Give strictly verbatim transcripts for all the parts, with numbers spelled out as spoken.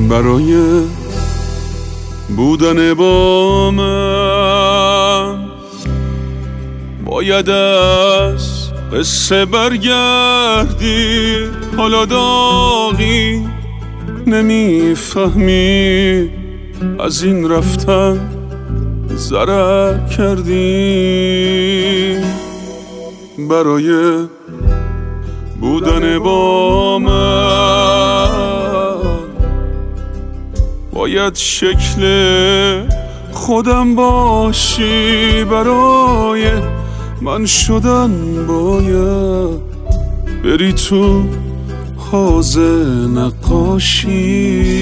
برای بودن با من باید از قصه برگردی. حالا داغی نمیفهمی، از این رفتن ضرر کردی. برای بودن با من باید شکل خودم باشی، برای من شدن باید بری تو حوض نقاشی.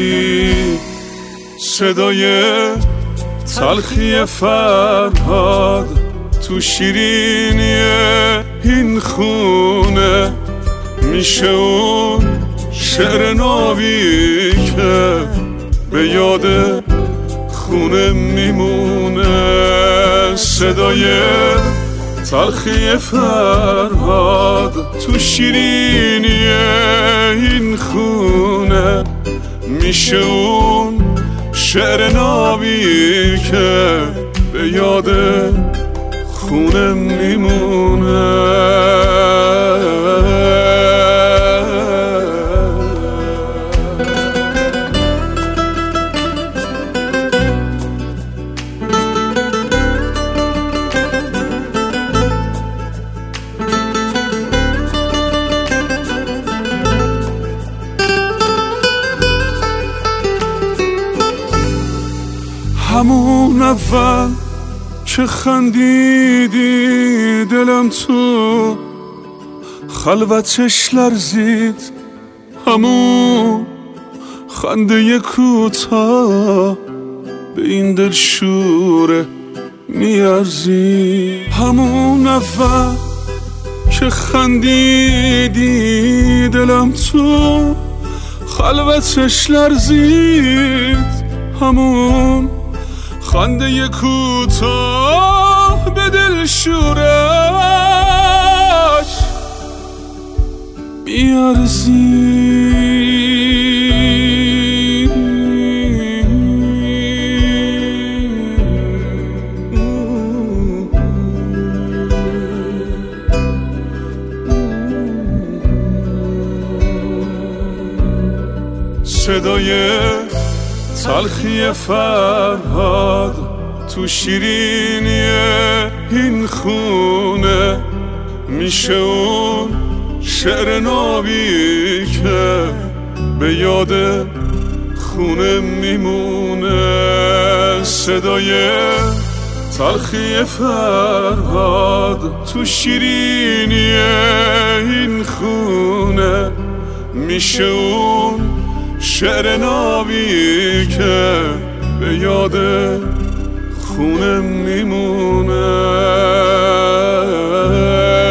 صدای تلخی فرهاد تو شیرینی این خونه میشه اون شعر نابی که به یاد خونه میمونه. صدای تلخی فرهاد تو شیرینی این خونه میشه اون شعر نابی که به یاد خونه میمونه. همون اول که خندیدی دلم تو خلوتش لرزید، همون خنده کوتاه به این دل شوره میارزی. همون اول که خندیدی دلم تو خلوتش لرزید، همون خنده کوتاه به دل شورش میارزی. صدای تلخی فرهاد تو شیرینی این خونه میشه اون شعر نابی که به یاد خونه میمونه. صدای تلخی فرهاد تو شیرینی این خونه میشه اون شعر نابی که به یاد خونه میمونه.